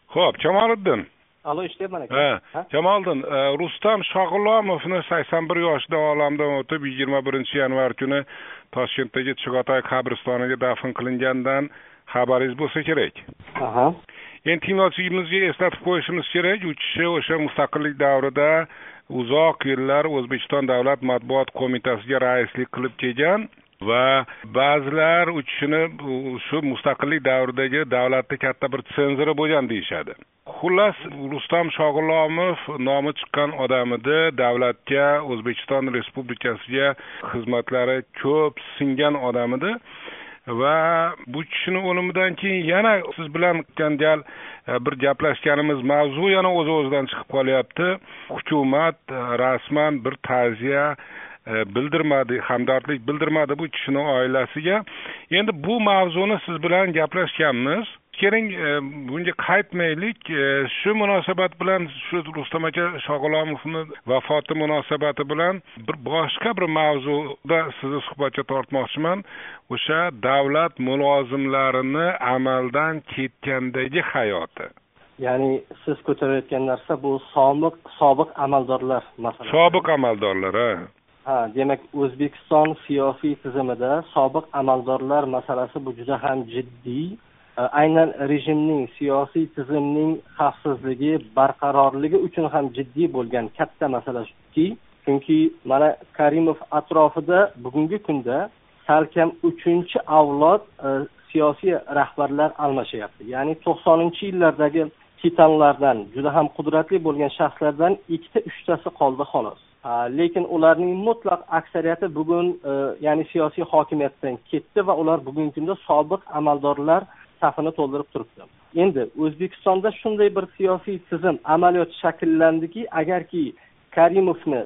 Xo'p, Jamoliddin. Alo, ishlayapman aka. Jamoliddin, Rustam Shog'ulomovni 81 yoshida olamdan o'tib 21-yanvar kuni Toshkentdagi Chig'atoy qabristoniga dafn qilinganidan xabaringiz bo'lsa kerak. Endi tinglovchilarimizga eslatib qo'yishimiz kerak, u kishi o'sha mustaqillik davrida uzoq yillar O'zbekiston Davlat matbuot qo'mitasiga raislik qilib kelgan va ba'zilar u kishini shu mustaqillik davridagi davlatda katta bir senzori bo'lgan deyishadi. Xullas, Rustam Shog'ulomov nomi chiqqan odam edi, davlatga, O'zbekiston Respublikasiga xizmatlari ko'p singan odam edi. Va bu kishining o'limidan keyin yana siz bilan gal bir gaplashganimiz mavzu yana o'z-o'zidan chiqib qolyapti. Hukumat rasman bir ta'ziya bildirmadi, hamdardlik bildirmadi bu kishining oilasiga. Endi bu mavzuni siz bilan gaplashganmiz. Keling, bunga qaytmaylik. Shu munosabat bilan shu Rustam aka Shog'ulomovning vafoti munosabati bilan bir boshqa bir mavzuda sizni suhbatga tortmoqchiman. O'sha davlat mulozimlarini amaldan ketgandagi hayoti. Ya'ni siz ko'tarayotgan narsa bu sobiq amaldorlar masalasi. Sobiq amaldorlar, demak, O'zbekiston siyosiy tizimida sobiq amaldorlar masalasi bu juda ham jiddiy. Aynan rejimning siyosiy tizimning xavfsizligi, barqarorligi uchun ham jiddiy bo'lgan katta masala shuki, chunki mana Karimov atrofida bugungi kunda salkam 3-avlod siyosiy rahbarlar almashyapti. Ya'ni 90-yillardagi titanlardan, juda ham qudratli bo'lgan shaxslardan 2-3tasi qoldi xolos. Lekin ularning mutlaq aksariyati bugun ya'ni siyosiy hokimiyatdan ketdi va ular bugungi kunda sobiq amaldorlar safini to'ldirib turibdi. Endi O'zbekistonda shunday bir siyosiy tizim amaliyot shakllandiki, agarki Karimovni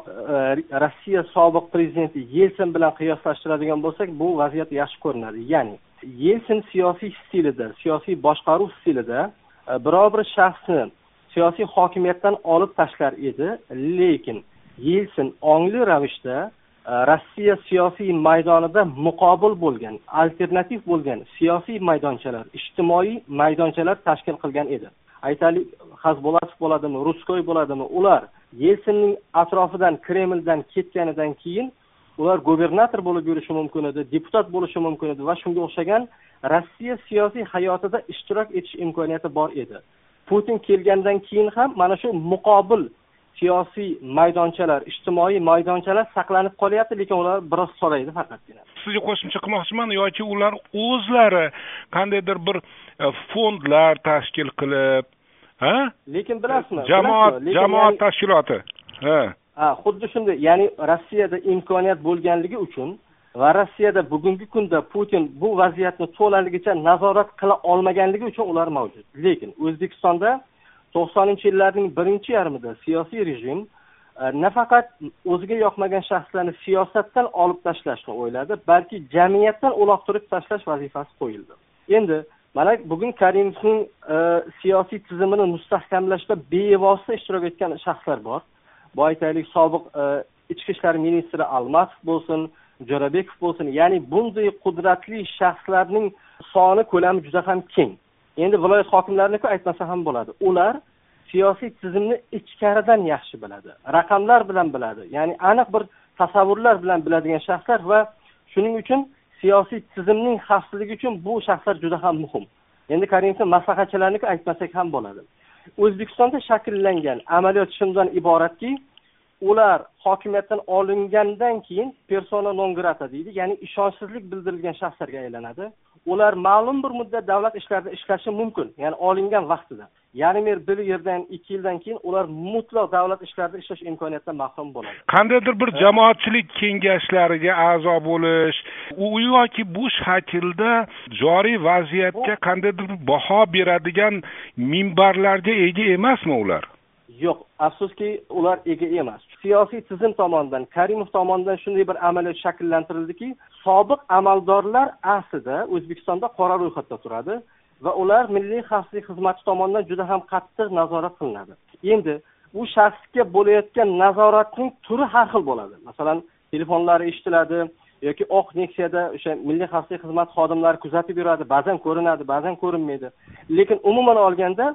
Rossiya sobiq prezidenti Yelsin bilan qiyoslashtiradigan bo'lsak, bu vaziyat yaxshi ko'rinadi. Ya'ni Yelsin siyosiy stilida, siyosiy boshqaruv stilida biror bir shaxsni siyosiy hokimiyatdan olib tashlar edi, lekin Yelsin ongli ravishda Rossiya siyosiy maydonida muqobil bo'lgan, alternativ bo'lgan siyosiy maydonchalar, ijtimoiy maydonchalar tashkil qilgan edi. Aytaylik, Xazbolatov bo'ladimi, Ruskoy bo'ladimi, ular Yelsinning atrofidan, Kremldan ketganidan keyin ular gubernator bo'lib yurishi mumkin edi, deputat bo'lishi mumkin edi va shunga o'xshagan Rossiya siyosiy hayotida ishtirok etish imkoniyati bor edi. Putin kelgandan keyin ham mana shu muqobil siyosiy maydonchalar, ijtimoiy maydonchalar saqlanib qolyapti, lekin ular biroz so'raydi faqatgina. Sizga qo'shimcha qilmoqchiman, yoki ular o'zlari qandaydir bir fondlar tashkil qilib, Lekin bilasizmi? Jamoat tashkiloti. Xuddi shunday, ya'ni Rossiyada imkoniyat bo'lganligi uchun va Rossiyada bugungi kunda Putin bu vaziyatni to'laligicha nazorat qila olmaganligi uchun ular mavjud. Lekin O'zbekistonda 90-yillarning birinchi yarmida siyosiy rejim nafaqat o'ziga yoqmagan shaxslarni siyosatdan olib tashlashni o'yladi, balki jamiyatdan uloqtirib tashlash vazifasi qo'yildi. Endi mana bugun Karimovning siyosiy tizimini mustahkamlashda bevosita ishtirok etgan shaxslar bor. Bu aytaylik, sobiq ichki ishlar ministri Almatov bo'lsin, Jo'rabekov bo'lsin, ya'ni bunday qudratli shaxslarning soni ko'lami juda ham keng. Endi viloyat hokimlarini aytmasa ham bo'ladi. Ular siyosiy tizimni ichkaridan yaxshi biladi. Raqamlar bilan biladi. Ya'ni aniq bir tasavvurlar bilan biladigan shaxslar va shuning uchun siyosiy tizimning xavfsizligi uchun bu shaxslar juda ham muhim. Endi Karimovning maslahatchilarini aytmasak ham bo'ladi. O'zbekistonda shakllangan amaliyot shundan iboratki, ular hokimiyatdan olingandan keyin persona non grata deydi, ya'ni ishonchsizlik bildirilgan shaxslarga aylanadi. Ular ma'lum bir muddat davlat ishlarida ishlashi mumkin, ya'ni olingan vaqtida. Yarim yildan 2 yildan keyin ular mutlaq davlat ishlarida ishlash imkoniyatidan mahrum bo'ladi. Qandaydir bir jamoatchilik kengashlariga a'zo bo'lish, u yoki bu shaklda joriy vaziyatga qandaydir baho beradigan minbarlarga ega emasmi ular? Yo'q, afsuski ular ega emas. Siyosiy tizim tomonidan, Karimov tomonidan shunday bir amaliyot shakllantirildiki, sobiq amaldorlar aslida O'zbekistonda qora ro'yxatda turadi va ular Milliy xavfsizlik xizmati tomonidan juda ham qattiq nazorat qilinadi. Endi bu shaxsga bo'layotgan nazoratning turi har xil bo'ladi. Masalan, telefonlari eshitiladi yoki oq Nexia'da o'sha Milliy xavfsizlik xizmati xodimlari kuzatib yuradi, ba'zan ko'rinadi, ba'zan ko'rinmaydi. Lekin umuman olganda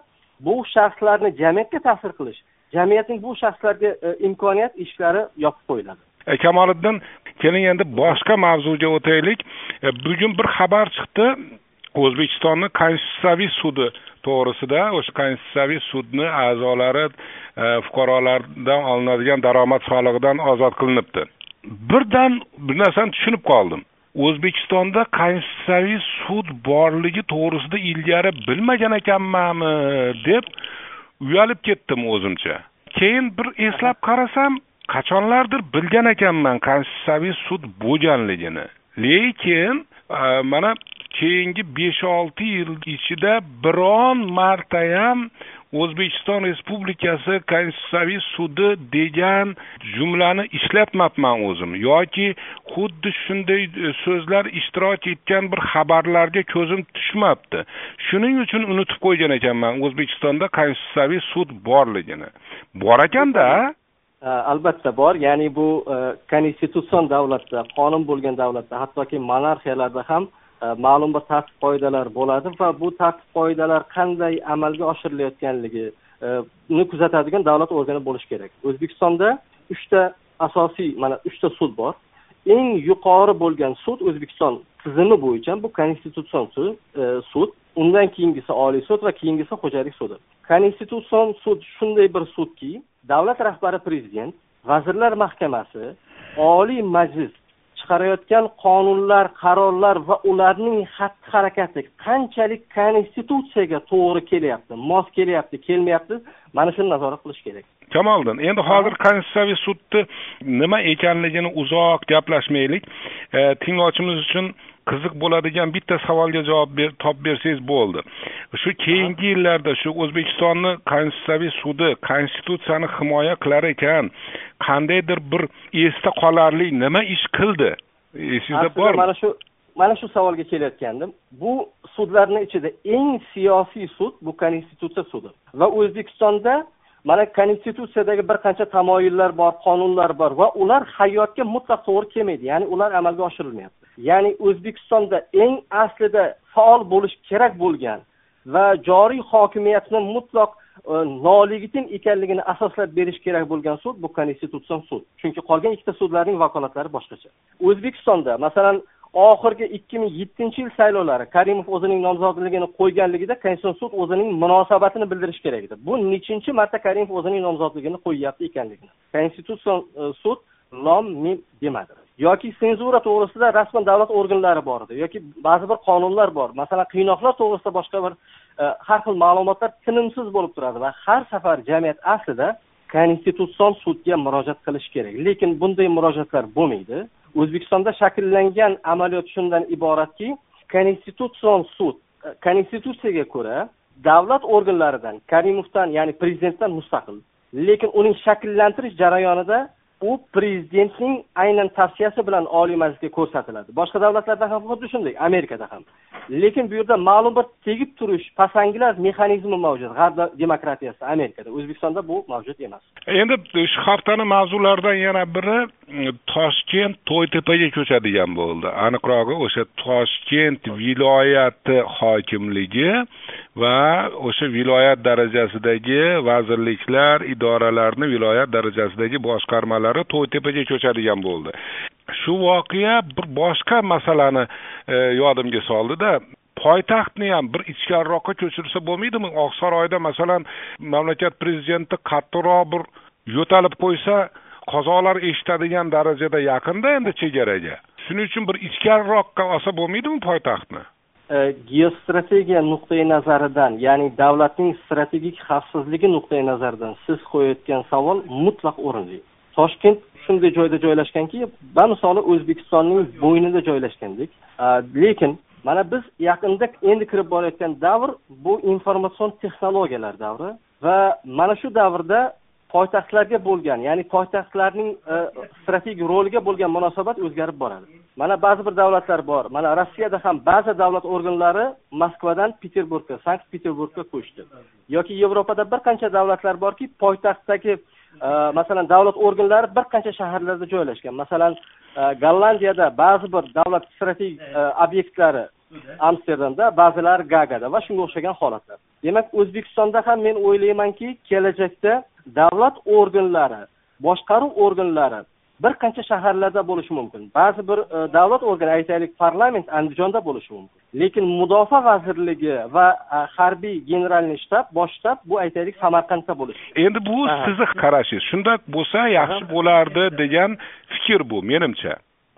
bu shaxslarni jamiyatga ta'sir qilish, jamiyatning bu shaxslarga imkoniyat eshiklari yopib qo'yiladi. Kamoliddin, keling endi boshqa mavzuga o'taylik. Bugun bir xabar chiqdi. O'zbekistonning Konstitutsiyaviy sudi to'g'risida, o'sha Konstitutsiyaviy sudning a'zolari fuqarolardan olinadigan daromad solig'idan ozod qilinibdi. Birdan bir narsani tushunib qoldim. O'zbekistonda Konstitutsiyaviy sud borligi to'g'risida ilgari bilmagan ekanmanmi deb uyalib ketdim o'zimcha. Keyin bir eslab qarasam, qachonlardir bilgan ekanman Konstitutsiyaviy sud bo'lganligini. Lekin mana keyingi 5-6 yil ichida biron marta ham O'zbekiston Respublikasi Konstitutsiyaviy sudi degan jumlani ishlatmabman o'zim, yoki xuddi shunday so'zlar ishtirok etgan bir xabarlarga ko'zim tushmabdi. Shuning uchun unutib qo'ygan ekanman O'zbekistonda Konstitutsiyaviy sud borligini. Bor ekanda? Albatta bor. Ya'ni bu konstitutsion davlatda, qonun bo'lgan davlatda, hattoki monarxiyalarda ham ma'lum bir tartib qoidalar bo'ladi va bu tartib qoidalar qanday amalga oshirilayotganligini kuzatadigan davlat organi bo'lishi kerak. O'zbekistonda 3 ta asosiy, mana 3 ta sud bor. Eng yuqori bo'lgan sud O'zbekiston tizimi bo'yicha bu konstitutsion sud, undan keyingisi Oliy sud va keyingisi xo'jalik sudi. Konstitutsion sud shunday bir sudki, davlat rahbari prezident, vazirlar mahkamasi, Oliy Majlis chiqarayotgan qonunlar, qarorlar va ularning xatti-harakati qanchalik konstitutsiyaga to'g'ri kelyapti, mos kelyapti, kelmayapti, mana shuni nazorat qilish kerak. Kamoliddin, endi hozir Konstitutsiyaviy sudni nima ekanligini uzoq gaplashmaylik. Tinglovchimiz uchun qiziq bo'ladigan bitta savolga javob topib bersangiz bo'ldi. Shu keyingi yillarda shu O'zbekistonning Konstitutsiyaviy sudi konstitutsiyani himoya qilar ekan, qandaydir bir esda qolarli nima ish qildi? Esingizda bormi? Mana shu savolga kelayotgandim. Bu sudlarning ichida eng siyosiy sud bu Konstitutsiya sudi. Va O'zbekistonda mana konstitutsiyadagi bir qancha tamoyillar bor, qonunlar bor va ular hayotga mutlaq to'g'ri kelmaydi. Ya'ni ular amalga oshirilmayapti. Ya'ni O'zbekistonda eng aslida faol bo'lish kerak bo'lgan va joriy hokimiyatni mutlaq noligitin ekanligini asoslab berish kerak bo'lgan sud bu konstitutsion sud. Chunki qolgan ikkita sudlarning vakolatlari boshqacha. O'zbekistonda, masalan, oxirgi 2007-yil saylovlari Karimov o'zining nomzodligini qo'yganligida Konstitutsion sud o'zining munosabatini bildirish kerak edi. Bu nechinchi marta Karimov o'zining nomzodligini qo'yyapti ekanligini. Konstitutsion sud lom mim demadi. Yoki senzura to'g'risida rasman davlat organlari bor edi, yoki ba'zi bir qonunlar bor. Masalan, qiynoqlar to'g'risida boshqa bir har xil ma'lumotlar tinimsiz bo'lib turadi va har safar jamiyat aslida konstitutsion sudga murojaat qilish kerak. Lekin bunday murojaatlar bo'lmaydi. O'zbekistonda shakllangan amaliyot shundan iboratki, konstitutsion sud konstitutsiyaga ko'ra davlat organlaridan, Karimovdan, ya'ni prezidentdan mustaqil. Lekin uning shakllantirish jarayonida u prezidentning aynan tavsiyasi bilan Oliy Majlisga ko'rsatiladi. Boshqa davlatlarda ham xuddi shunday, Amerikada ham. Lekin bu yerda ma'lum bir tegib turish, pasanglash mexanizmi mavjud. G'arb demokratiyasi Amerikada, O'zbekistonda bu mavjud emas. Endi shu haftaning mavzularidan yana biri Toshkent To'ytepaga ko'chadigan bo'ldi. Aniqrog'i o'sha Toshkent viloyati hokimligi va o'sha viloyat darajasidagi vazirliklar, idoralarning viloyat darajasidagi boshqarmalari To'ytepaga ko'chadigan bo'ldi. Shu voqea bir boshqa masalani yodimga soldi-da, poytaxtni ham bir ichkariroqqa ko'chirsa bo'lmaydimi? Oqsaroyda masalan mamlakat prezidenti qattiqroq bir yo'talib qo'ysa, qazolar eshitadigan darajada yaqinda endi chegaraga. Shuning uchun bir ichkariroqqa olsa bo'lmaydimi poytaxtni? Geostrategiya nuqtai nazaridan, ya'ni davlatning strategik xavfsizligi nuqtai nazaridan siz qo'yayotgan savol mutlaq o'rinli. Toshkent shunday joyda joylashganki, bamisoli O'zbekistonning bo'ynida joylashgandek. Lekin mana biz yaqinda endi kirib borayotgan davr bu informatsion texnologiyalar davri va mana shu davrda poytaxtlarga bo'lgan, ya'ni poytaxtlarning strategik roliga bo'lgan munosabat o'zgarib boradi. Mana ba'zi bir davlatlar bor. Mana Rossiyada ham ba'zi davlat organlari Moskvadan Peterburgga, Sankt-Peterburgga ko'chdi. Yoki Yevropada bir qancha davlatlar borki, poytaxtdagi masalan davlat organlari bir qancha shaharlarda joylashgan. Masalan, Gollandiyada ba'zi bir davlat strategik obyektlari Amsterdamda, ba'zilari Gagada va shunga o'xshagan holatlar. Demak, O'zbekistonda ham men o'ylaymanki, kelajakda davlat organlari, boshqaruv organlari bir qancha shaharlarda bo'lishi mumkin. Ba'zi bir davlat organi, aytaylik, parlament Andijonda bo'lishi mumkin. Lekin Mudofaa vazirligi va harbiy generalniy shtab, bosh shtab bu aytaylik Samarqandda bo'lishi. Endi bu sizning qarashingiz. Shunday bo'lsa yaxshi bo'lardi degan fikr bu menimcha.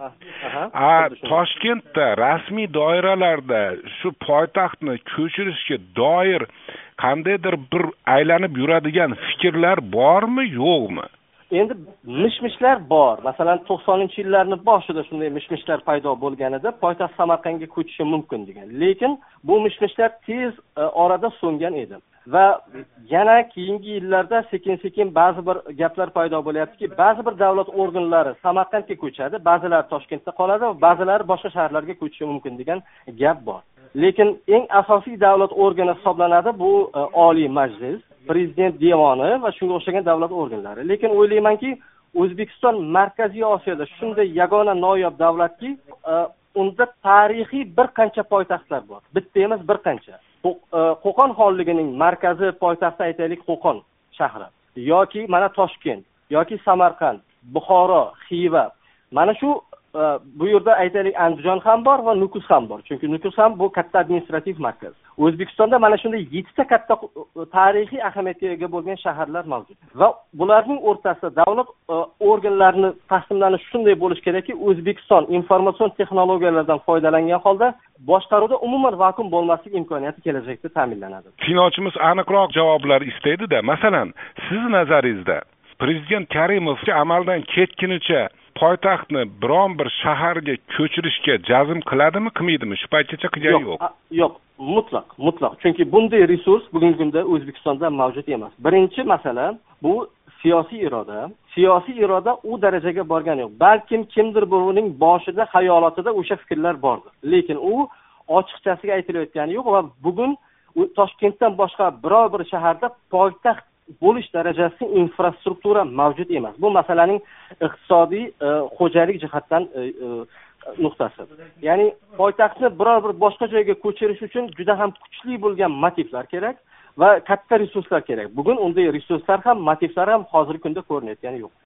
Toshkentda rasmiy doiralarda shu poytaxtni ko'chirishga doir qandaydir bir aylanib yuradigan fikrlar bormi, yo'qmi? Endi mishmishlar bor. Masalan, 90-yillarning boshida shunday mishmishlar paydo bo'lganida poytaxt Samarqandga ko'chishi mumkin degan. Lekin bu mishmishlar tez orada so'ngan edi. Va yana keyingi yillarda sekin-sekin ba'zi bir gaplar paydo bo'lyaptiki, ba'zi bir davlat organlari Samarqandga ko'chadi, ba'zilari Toshkentda qoladi va ba'zilari boshqa shaharlarga ko'chishi mumkin degan gap bor. Lekin eng asosiy davlat organi hisoblanadi bu Oliy Majlis, Prezident devoni va shunga o'xshagan davlat organlari. Lekin o'ylaymanki, O'zbekiston Markaziy Osiyoda shunday yagona noyob davlatki, unda tarixiy bir qancha poytaxtlar bor. Bitta emas, bir qancha. Qo'qon xonligining markazi poytaxti aytaylik Qo'qon shahri yoki mana Toshkent yoki Samarqand, Buxoro, Xiva. Mana shu bu yerda aytaylik Andijon ham bor va Nukus ham bor. Chunki Nukus ham bu katta administrativ markaz. O'zbekistonda mana shunday 7 ta katta tarixiy ahamiyatga ega bo'lgan shaharlar mavjud. Va bularning o'rtasida davlat organlarining taqsimlanishi shunday bo'lishi kerakki, O'zbekiston informatsion texnologiyalardan foydalangan holda boshqaruvda umuman vakuum bo'lmaslik imkoniyati kelajakda ta'minlanadi. Tinglovchimiz aniqroq javoblar istaydi-da. Masalan, siz nazaringizda Prezident Karimov amaldan ketgunicha poytaxtni biron bir shaharga ko'chirishga jazm qiladimi, qilmaydimi? Shu paytgacha qilgani yo'q. Yo'q, mutlaq. Chunki bunday resurs bugungi kunda O'zbekistonda mavjud emas. Birinchi masala bu siyosiy iroda. Siyosiy iroda u darajaga borgani yo'q. Balkim kimdir birovning boshida, xayolotida o'sha fikrlar bordir. Lekin u ochiqchasiga aytilayotgani yo'q va bugun Toshkentdan boshqa biror bir shaharda poytaxt bo'lish darajasida infrastruktura mavjud emas. Bu masalaning iqtisodiy, xo'jalik jihatdan nuqtasi. Ya'ni poytaxtni biror bir boshqa joyga ko'chirish uchun juda ham kuchli bo'lgan motivlar kerak va katta resurslar kerak. Bugun unday resurslar ham, motivlar ham hozirgi kunda ko'rinayotgani yo'q.